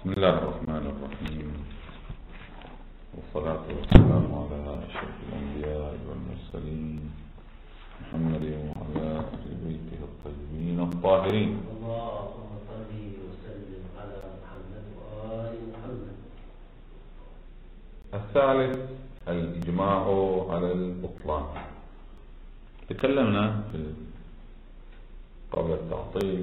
بسم الله الرحمن الرحيم، والصلاة والسلام على أشرف الأنبياء والمرسلين محمد وعلى أهل بيته الطيبين الطاهرين. اللهم صل وسلم على محمد وآل محمد. الثالث الإجماع على البطلان. تكلمنا قبل التعطيل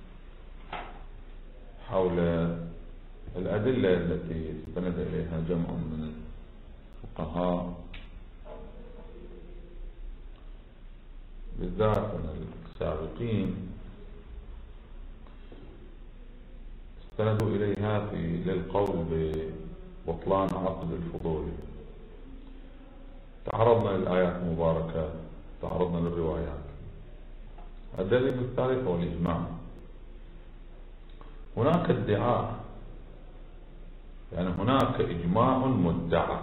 حول الأدلة التي استند إليها جمع من الفقهاء بالذات من السابقين، استندوا إليها للقول ببطلان عقد الفضول. تعرضنا للآيات المباركة، تعرضنا للروايات. الدليل الثالث هو الإجماع. هناك ادعاء، يعني هناك إجماع مدعى،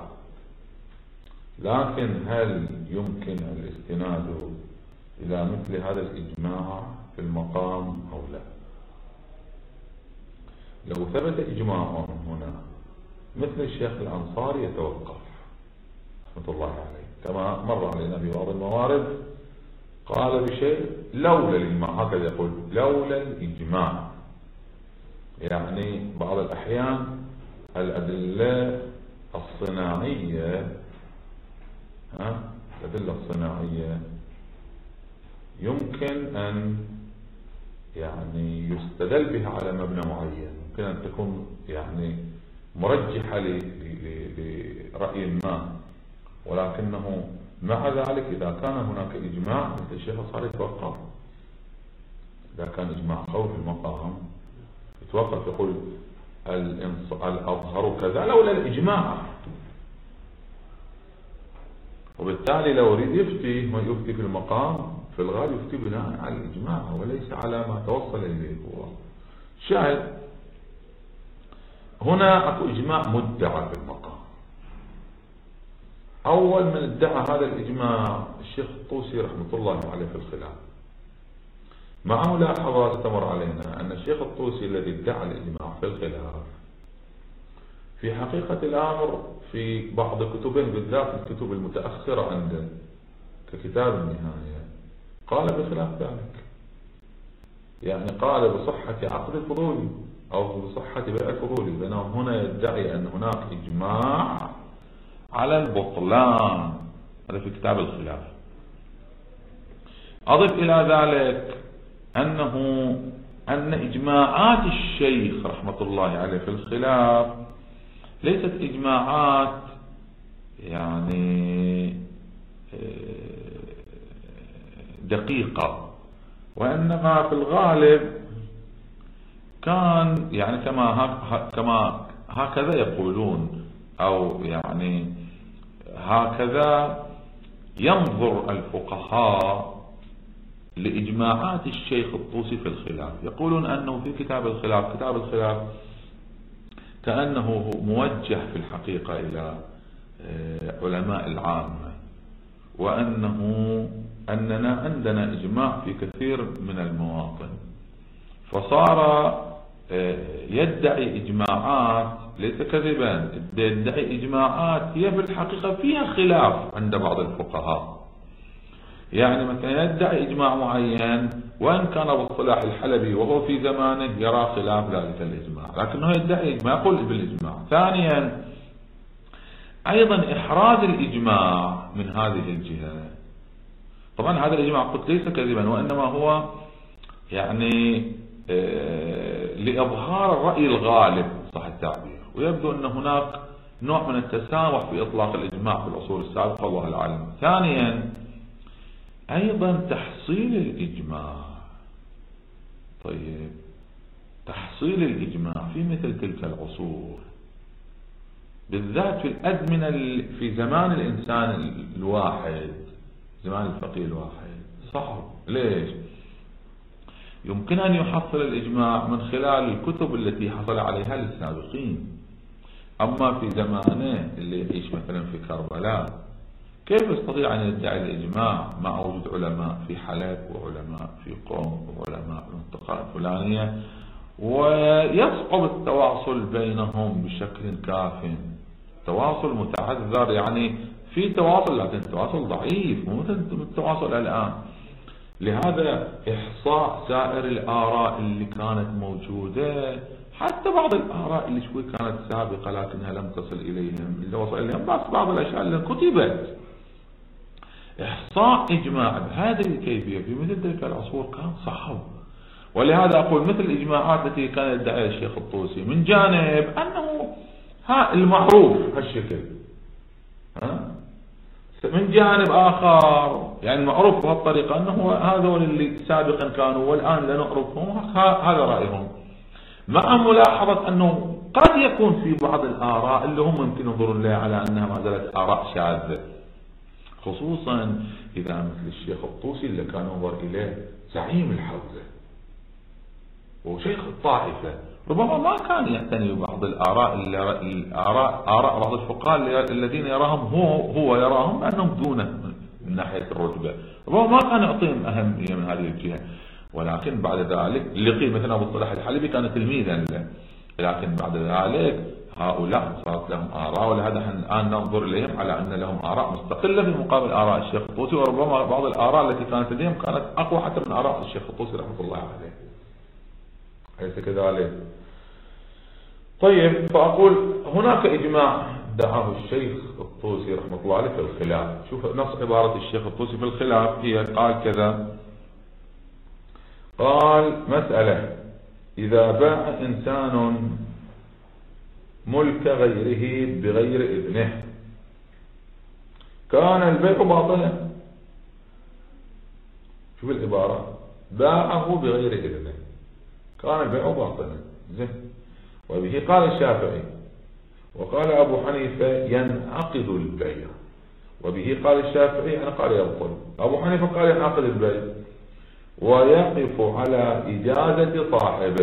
لكن هل يمكن الاستناد إلى مثل هذا الإجماع في المقام أو لا؟ لو ثبت إجماع هنا مثل الشيخ الأنصاري يتوقف رحمة الله عليه، كما مر علينا في بعض الموارد قال بشيء لولا الإجماع، هكذا يقول لولا الإجماع. يعني بعض الأحيان الأدلة الصناعية الأدلة الصناعية يمكن أن يعني يستدل بها على مبنى معين، يمكن أن تكون يعني مرجحة لرأي ما، ولكنه مع ذلك إذا كان هناك إجماع مثل الشيخ صار يتوقف. إذا كان إجماع قوي في المقام يتوقف، يقول الأظهر كذا لولا الإجماع. وبالتالي لو يريد يفتي ما يفتي في المقام في الغالب يفتي بناء على الإجماع وليس على ما توصل إليه هو. شاهد هنا أكو إجماع مدعى في المقام. أول من ادعى هذا الإجماع الشيخ الطوسي رحمة الله عليه في الخلاف، مع ملاحظة تمر علينا أن الشيخ الطوسي الذي ادعى الإجماع في الخلاف في حقيقة الأمر في بعض كتبه بالذات الكتب المتأخرة عنده ككتاب النهاية قال بخلاف ذلك، يعني قال بصحة عقد الفضول أو بصحة بيع الفضول، بينما هنا يدعي أن هناك إجماع على البطلان. هذا في كتاب الخلاف. أضف إلى ذلك أن إجماعات الشيخ رحمة الله عليه في الخلاف ليست إجماعات يعني دقيقة، وإنما في الغالب كان يعني كما هكذا يقولون، أو يعني هكذا ينظر الفقهاء لإجماعات الشيخ الطوسي في الخلاف. يقولون أنه في كتاب الخلاف كأنه موجه في الحقيقة إلى علماء العامة، وأننا عندنا إجماع في كثير من المواطن، فصار يدعي إجماعات ليس كذبا، يدعي إجماعات هي في الحقيقة فيها خلاف عند بعض الفقهاء. يعني مثلا يدعي إجماع معين وإن كان أبو الصلاح الحلبي وهو في زمانه يرى خلاف ذلك الإجماع، لكنه يدعي إجماع، يقول بالإجماع. ثانيا أيضا إحراز الإجماع من هذه الجهة. طبعا هذا الإجماع قلت ليس كذبا، وإنما هو يعني لإظهار الرأي الغالب صح التعبير، ويبدو أن هناك نوع من التسامح في إطلاق الإجماع في العصور السابقة والله العالم. ثانيا أيضا تحصيل الإجماع. طيب تحصيل الإجماع في مثل تلك العصور بالذات في الأزمنة في زمان الإنسان الواحد، زمان الفقيه الواحد، صعب. ليش؟ يمكن أن يحصل الإجماع من خلال الكتب التي حصل عليها السابقين، أما في زمانه اللي يعيش مثلا في كربلاء كيف يستطيع أن يدعي الإجماع مع وجود علماء في حلب وعلماء في قوم وعلماء في المنطقة الفلانية ويصعب التواصل بينهم بشكل كاف. تواصل متعذر، يعني في تواصل لكن التواصل ضعيف مو مثل التواصل الآن. لهذا إحصاء سائر الآراء اللي كانت موجودة، حتى بعض الآراء اللي شوي كانت سابقة لكنها لم تصل إليهم، اللي وصل إليهم بس بعض الأشياء اللي كتبت، إحصاء إجماع بهذه الكيفية في مثل تلك العصور كان صعب. ولهذا أقول مثل الإجماعات التي كان يدعيها الشيخ الطوسي، من جانب أنه المعروف هالشكل، من جانب آخر يعني المعروف بهالطريقة أنه هذول اللي سابقا كانوا والآن لا نعرفهم، هذا رأيهم، مع ملاحظة أنه قد يكون في بعض الآراء اللي هم يمكن ينظرون لها على أنها ما زالت آراء شاذة، خصوصا إذا مثل الشيخ الطوسي اللي كان ينظر إليه زعيم الحوزة وشيخ الطائفة، ربما ما كان يعتني ببعض الآراء آراء بعض الفقهاء الذين يراهم هو يراهم أنهم دونه من ناحية الرتبة، ربما ما كان يعطيهم أهمية من هذه الجهة. ولكن بعد ذلك لقي مثلا أبو الصلاح الحلبي كان تلميذا له، لكن بعد ذلك هؤلاء صارت لهم آراء، ولهذا الآن ننظر إليهم على أن لهم آراء مستقلة في مقابل آراء الشيخ الطوسي، وربما بعض الآراء التي كانت لديهم كانت أقوى حتى من آراء الشيخ الطوسي رحمة الله عليه. أليس كذلك؟ طيب، فأقول هناك إجماع دعاه الشيخ الطوسي رحمة الله عليه في الخلاف. شوف نص عبارة الشيخ الطوسي في الخلاف، هي قال كذا، قال: مسألة: إذا باع إنسان ملك غيره بغير إذنه كان البيع باطلا. شوف العبارة، باعه بغير إذنه كان البيع باطلا. زين. وبه قال الشافعي، وقال أبو حنيفة ينعقد البيع. وبه قال الشافعي أنا قال يبطل، أبو حنيفة قال ينعقد البيع ويقف على إجازة صاحبه.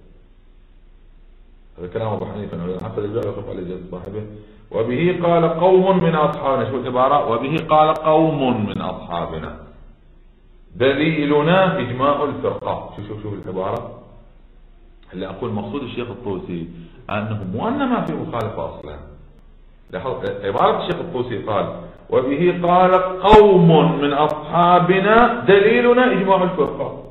هذا كلام أبو حنيفة أنه ينعقد البيع ويقف على إجازة صاحبه. وبه قال قوم من أصحابنا. شو العبارة؟ وبه قال قوم من أصحابنا. دليلنا إجماع الفرقة. شوف العبارة اللي أقول مقصود الشيخ الطوسي أنه مو أن ما في مخالفة أصلا. عبارة الشيخ الطوسي قال وبه قال قوم من أصحابنا دليلنا إجماع الفرقة.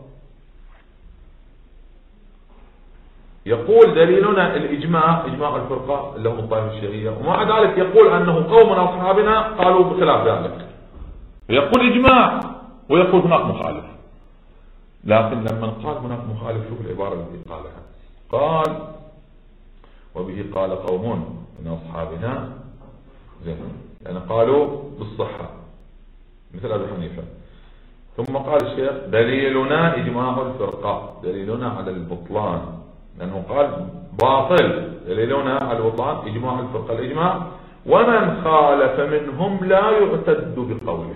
يقول دليلنا الإجماع، إجماع الفرقة اللي هم الطائفة الشيعية، ومع ذلك يقول أنه قوم من أصحابنا قالوا بخلاف ذلك. يقول إجماع ويقول هناك مخالف. لكن لما قال هناك مخالف، شوف العبارة التي قالها، قال وبه قال قوم من أصحابنا، زين، يعني قالوا بالصحة مثل أبي حنيفة. ثم قال الشيخ دليلنا إجماع الفرقة، دليلنا على البطلان، لأنه قال باطل، دليلنا على البطلان إجماع الفرقة، الإجماع، ومن خالف منهم لا يعتد بقوله.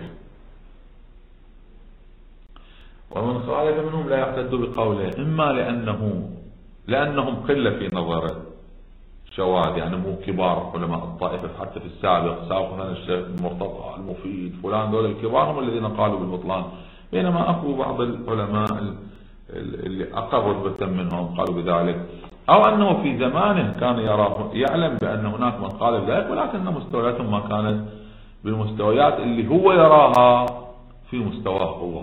ومن خالف منهم لا يعتد بقوله، إما لأنهم قلة في نظره، شواذ، يعني مو كبار علماء الطائفة حتى في السابق، مثلا الشيخ المرتضى، المفيد، فلان، دول الكبار هم الذين قالوا بالبطلان، بينما أكو بعض العلماء اللي أقل رتبة منهم قالوا بذلك، أو أنه في زمانه كان يعلم بأن هناك من قال بذلك، ولكن مستوياتهم ما كانت بالمستويات اللي هو يراها في مستواه هو.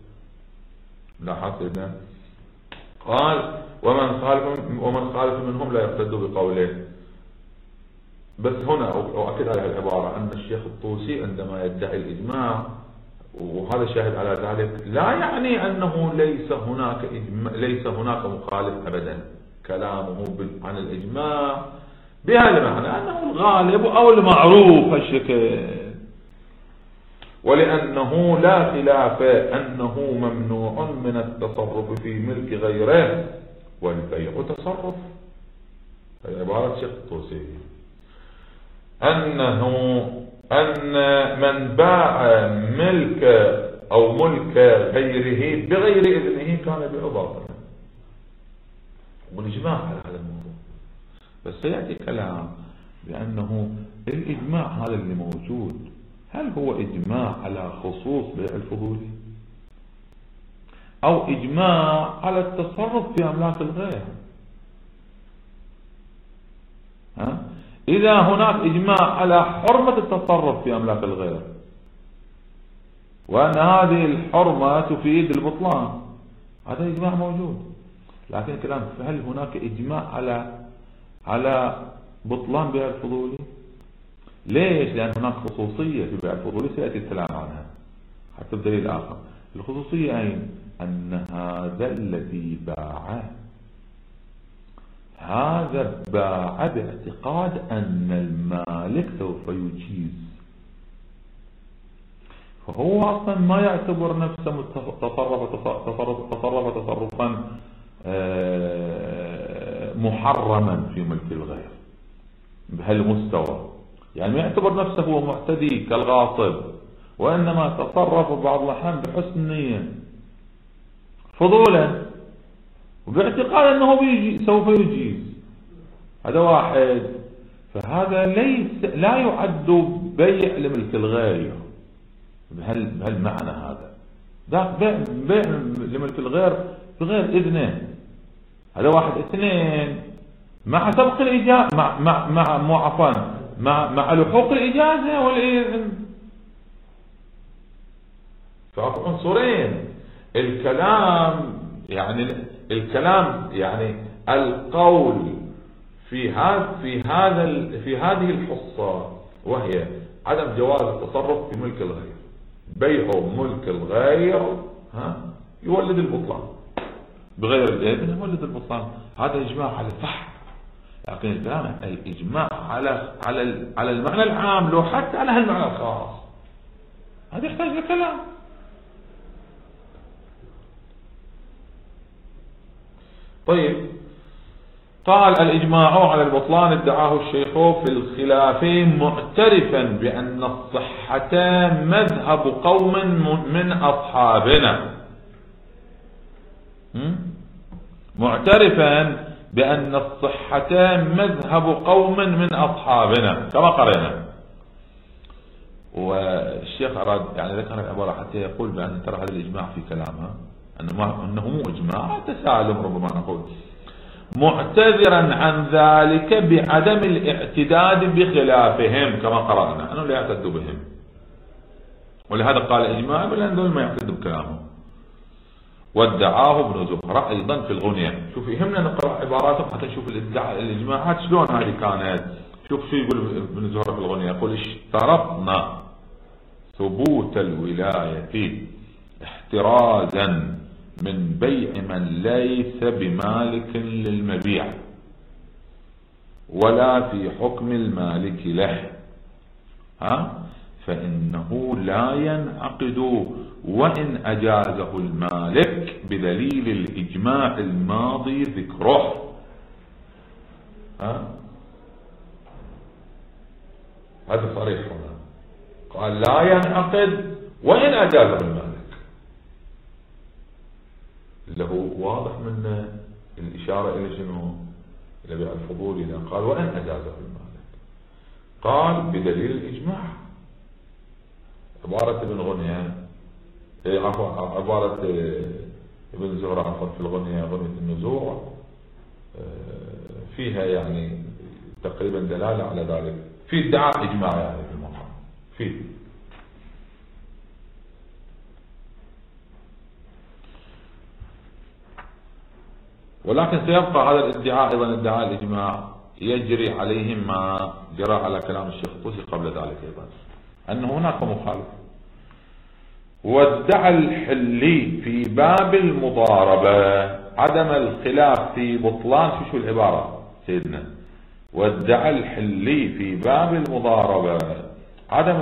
لاحظت؟ قال ومن خالف منهم لا يقتد بقوله. بس هنا أؤكد على العبارة أن الشيخ الطوسي عندما يدعي الإجماع، وهذا شاهد على ذلك، لا يعني أنه ليس هناك مخالف أبدا. كلامه عن الإجماع بهذا المعنى أنه الغالب أو المعروف الشكل، ولأنه لا خلاف أنه ممنوع من التصرف في ملك غيره، والبيع تصرف. هذه عبارة الشيخ الطوسي، أن من باع ملك أو ملك غيره بغير إذنه كان بيعه باطلا، والإجماع على هذا الموضوع. بس سيأتي كلام بأنه الإجماع هذا اللي موجود، هل هو إجماع على خصوص بيع الفضولي أو إجماع على التصرف في أملاك الغير؟ إذا هناك إجماع على حرمة التصرف في أملاك الغير، وأن هذه الحرمة تفيد البطلان، هذا إجماع موجود. لكن الكلام هل هناك إجماع على بطلان بيع الفضولي؟ ليش؟ لأن هناك خصوصية في بيع الفضولي سيأتي الكلام عنها حتى بدليل آخر. الخصوصية أين؟ أن هذا الذي باعه هذا باع باعتقاد أن المالك سوف يجيز، فهو أصلا ما يعتبر نفسه تصرف تصرفا محرما في ملك الغير بهالمستوى، يعني ما يعتبر نفسه هو معتدي كالغاصب، وإنما تصرف بعض الأحيان بحسن نية فضولا وباعتقاد أنه سوف يجيز. هذا واحد، فهذا لا يعد بيع لملك الغير بهالمعنى. هذا ذاك بيع لملك الغير بغير إذنه. هذا واحد. اثنين، مع سبق الإجازة مع لحوق الإجازة والإذن. فأكو عنصرين. الكلام يعني القول في هذه الحصة، وهي عدم جواز التصرف في ملك الغير. بيع ملك الغير يولد البطلان، بغير الإذن يولد البطلان. هذا إجماع على صح. لكن الكلام الإجماع على المعنى العام، لو حتى على المعنى الخاص، هذا يحتاج لكلام. طيب، قال الإجماع على البطلان ادعاه الشيخ في الخلافين معترفا بأن الصحة مذهب قوم من أصحابنا. معترفا بأن الصحة مذهب قوم من أصحابنا كما قرأنا. والشيخ أراد يعني ذكر العبارة حتى يقول بأن ترى هذا الإجماع في كلامها أنه مو إجماع، تسالم ربما نقول، معتذرا عن ذلك بعدم الاعتداد بخلافهم كما قرأنا، أنه لا يعتد بهم، ولهذا قال إجماع لأن دول ما يعتد بكلامه. وادعاه ابن زهرة أيضا في الغنية. شوف، يهمنا نقرأ عباراتهم حتى نشوف الإجماعات شلون هذه كانت. شوف شو يقول ابن زهرة في الغنية، يقول اشترطنا ثبوت الولاية احترازا من بيع من ليس بمالك للمبيع ولا في حكم المالك له، فإنه لا ينعقد وإن أجازه المالك بدليل الإجماع الماضي ذكره. هذا صريح هنا، قال لا ينعقد وإن أجازه المالك. اللي هو واضح من الإشارة إلى شنو؟ إلى بيع الفضول. إذا قال وإن أجازه المالك، قال بدليل الإجماع. عبارة ابن غنية، عبارة ابن زهرة عفوا في الغنية، غنية النزوع، فيها يعني تقريبا دلالة على ذلك، في ادعاء إجماع يعني في المقام فيه. ولكن سيبقى هذا الادعاء أيضا ادعاء الإجماع يجري عليهم ما جرى على كلام الشيخ الطوسي قبل ذلك أيضا، أن هناك مخالف. وادعى الحلي في باب المضاربة عدم الخلاف في بطلان. شو العبارة سيدنا؟ وادعى الحلي في باب المضاربة عدم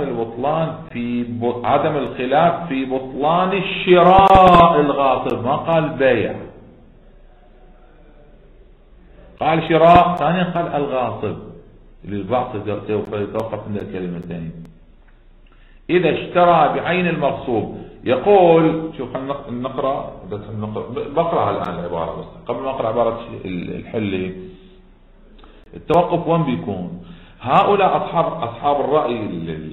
الخلاف في بطلان الشراء الغاصب. ما قال بيع، قال شراء، ثانيا قال الغاصب اللي البعض سوف يتوقف من الكلمتين. إذا اشترى بعين المغصوب، يقول شوف نقرأ بقرأها الآن العبارة، بس قبل ما أقرأ عبارة الحلي التوقف وين بيكون؟ هؤلاء أصحاب الرأي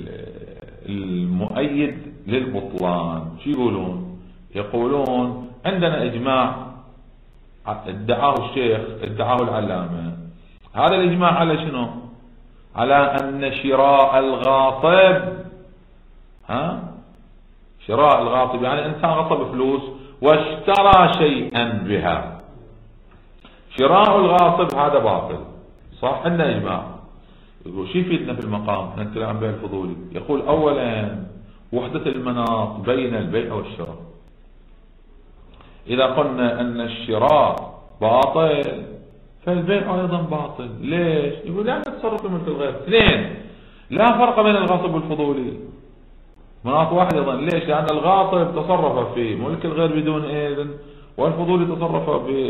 المؤيد للبطلان شو يقولون؟ يقولون عندنا إجماع ادعاه الشيخ، ادعاه العلامة. هذا الإجماع على شنو؟ على أن شراء الغاصب، شراء الغاصب يعني إنسان غصب فلوس واشترى شيئا بها، شراء الغاصب هذا باطل. صح؟ عندنا إجماع. يقول شو يفيدنا في المقام؟ احنا نتكلم عن بيع الفضولي. يقول أولا وحدة المناط بين البيع والشراء. إذا قلنا أن الشراء باطل فالبيع أيضا باطل. ليش؟ يقول لأن التصرف في ملك الغير. اثنين، لا فرق بين الغاصب والفضولي، مناط واحد يظن. ليش؟ لأن الغاصب تصرف في ملك الغير بدون إذن، والفضولي تصرف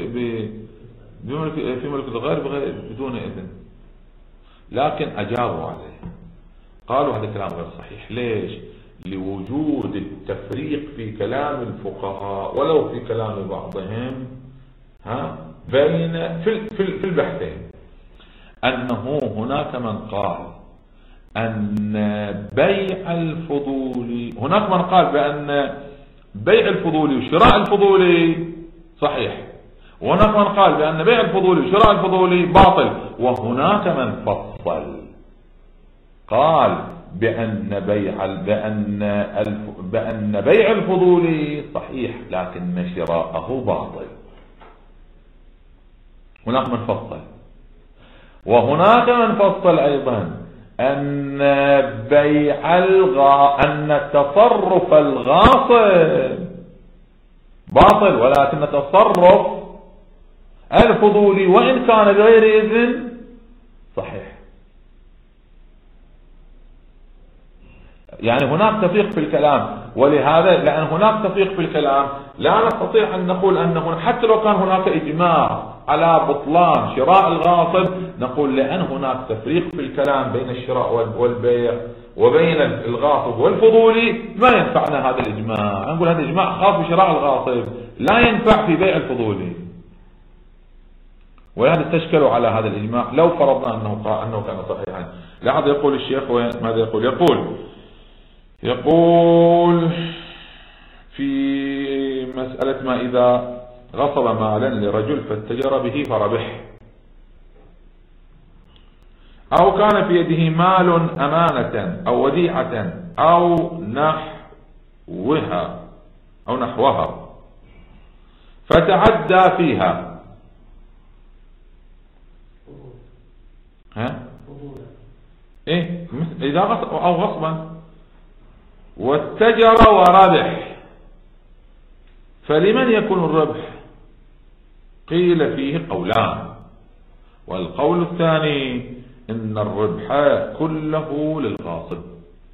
في ملك الغير بدون إذن. لكن أجابوا عليه، قالوا هذا كلام غير صحيح. ليش؟ لوجود التفريق في كلام الفقهاء ولو في كلام بعضهم بين في البحثين، أنه هناك من قال أن بيع الفضولي، هناك من قال بأن بيع الفضولي وشراء الفضولي صحيح، وهناك من قال بأن بيع الفضولي وشراء الفضولي باطل، وهناك من فصل قال بأن بيع الفضولي صحيح لكن شراءه باطل. هناك من فصل، وهناك من فصل أيضا أن أن تصرف الغاصب باطل، ولكن تصرف الفضولي وإن كان بغير إذن صحيح. يعني هناك تفريق في الكلام، ولهذا لأن هناك تفريق في الكلام لا نستطيع أن نقول أنه حتى لو كان هناك إجماع على بطلان شراء الغاصب، نقول لأن هناك تفريق في الكلام بين الشراء والبيع وبين الغاصب والفضولي ما ينفعنا هذا الإجماع. نقول هذا الإجماع خاص بشراء الغاصب لا ينفع في بيع الفضولي، ولهذا استشكلوا على هذا الإجماع لو فرضنا أنه كان صحيحا. لاحظ يقول الشيخ ماذا يقول في مسألة ما إذا غصب مالا لرجل فاتجر به فربح، أو كان في يده مال أمانة أو وديعة أو نحوها فتعدى فيها إذا غصب أو غصبا واتجر وربح، فلمن يكون الربح؟ قيل فيه قولان، والقول الثاني إن الربح كله للغاصب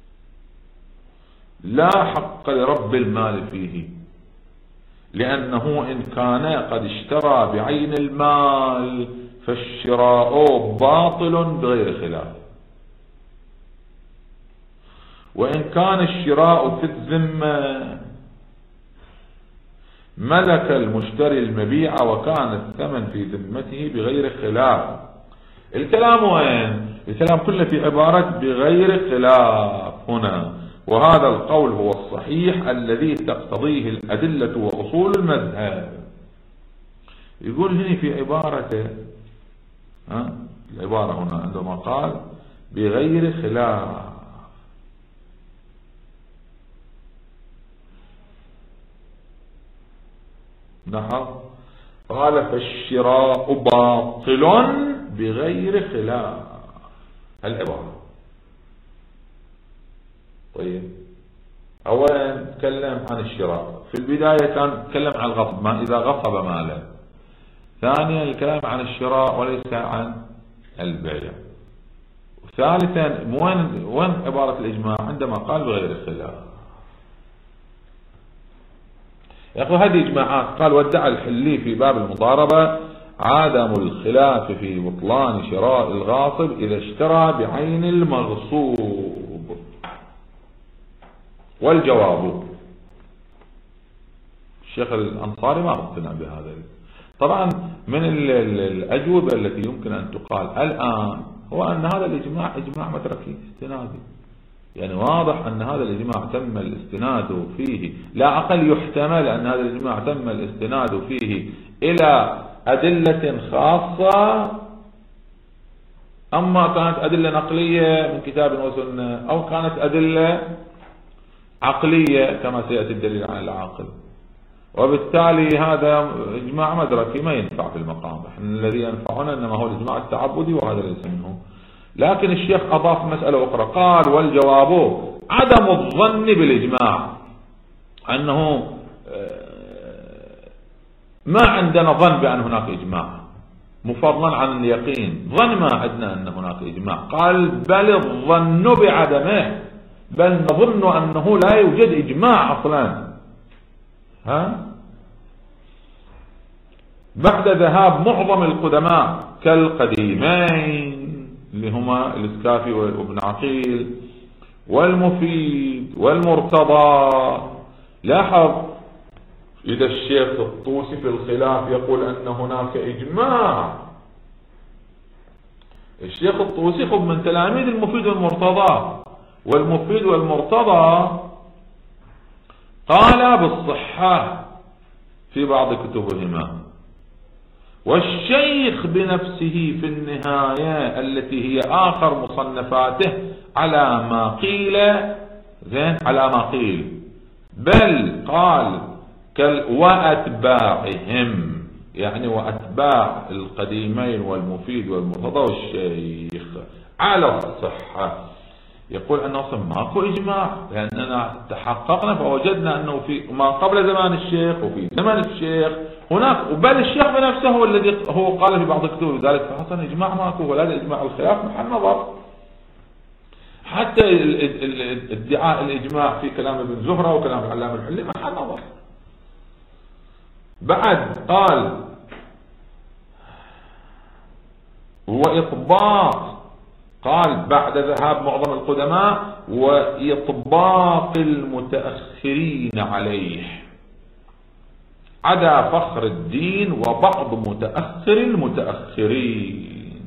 لا حق لرب المال فيه، لأنه إن كان قد اشترى بعين المال فالشراء باطل بغير خلاف، وإن كان الشراء في الذمة ملك المشتري المبيع وكان الثمن في ذمته بغير خلاف. الكلام وين؟ الكلام كله في عبارة بغير خلاف هنا، وهذا القول هو الصحيح الذي تقتضيه الأدلة وأصول المذهب. يقول هنا في عبارته العبارة هنا عندما قال بغير خلاف، نعم، قال فالشراء باطل بغير خلاف العبارة. طيب أولا تكلم عن الشراء، في البداية كان تكلم عن الغصب، ما إذا غصب مالا. ثانيا الكلام عن الشراء وليس عن البيع. ثالثا وين عبارة الإجماع عندما قال بغير خلاف؟ يقول هذه إجماعات. قال وادعى الحلي في باب المضاربة عدم الخلاف في بطلان شراء الغاصب إذا اشترى بعين المغصوب. والجواب الشيخ الأنصاري ما اقتنع بهذا. طبعا من الأجوبة التي يمكن أن تقال الآن هو أن هذا الإجماع إجماع متركي استنادي، يعني واضح أن هذا الإجماع تم الاستناد فيه، لا أقل يحتمل أن هذا الإجماع تم الاستناد فيه إلى أدلة خاصة أما كانت أدلة نقلية من كتاب وسنة أو كانت أدلة عقلية كما سيأتي الدليل عن العاقل. وبالتالي هذا إجماع مدركي ما ينفع في المقام. الذي ينفعنا إنما هو الإجماع التعبدي وهذا ليس منه. لكن الشيخ أضاف مسألة أخرى قال والجواب عدم الظن بالإجماع، أنه ما عندنا ظن بأن هناك إجماع مفضلا عن اليقين. ظن ما عندنا أن هناك إجماع. قال بل الظن بعدمه، بل نظن أنه لا يوجد إجماع أصلا. بعد ذهاب معظم القدماء كالقديمين اللي هما الإسكافي وابن عقيل والمفيد والمرتضى. لاحظ إذا الشيخ الطوسي في الخلاف يقول أن هناك إجماع، الشيخ الطوسي خذ من تلاميذ المفيد والمرتضى، والمفيد والمرتضى قال بالصحة في بعض كتبهما، والشيخ بنفسه في النهاية التي هي آخر مصنفاته على ما قيل على ما قيل، بل قال وأتباعهم، يعني وأتباع القديمين والمفيد والمرتضى والشيخ على الصحة. يقول أنه أصلا ماكو إجماع، لأننا تحققنا فوجدنا أنه في ما قبل زمان الشيخ وفي زمن الشيخ هناك، بل الشيخ بنفسه هو الذي هو قال في بعض الكتب ذلك، فحصل إجماع ماكو، ولا إجماع الخلاف محل نظر. حتى ادعاء الإجماع في كلام ابن زهرة وكلام العلامة الحلي محل نظر. بعد قال وإطباق، قال بعد ذهاب معظم القدماء وإطباق المتأخرين عليه عدا فخر الدين وبعض متأخر المتأخرين.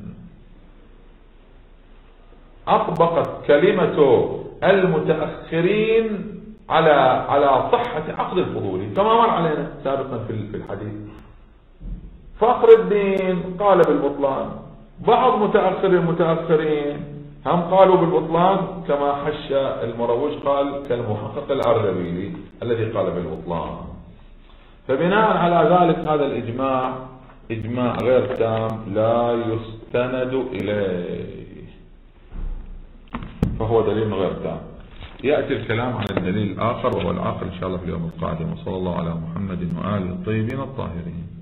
أطبقت كلمة المتأخرين على صحة عقد الفضولي كما مر علينا سابقا في الحديث. فخر الدين قال بالبطلان، بعض متأخر المتأخرين هم قالوا بالبطلان كما حش المروج قال كالمحقق الأردبيلي الذي قال بالبطلان. فبناء على ذلك هذا الإجماع إجماع غير تام لا يستند إليه، فهو دليل غير تام. يأتي الكلام عن الدليل الآخر وهو الآخر إن شاء الله في اليوم القادم. وصلى الله على محمد وآله الطيبين الطاهرين.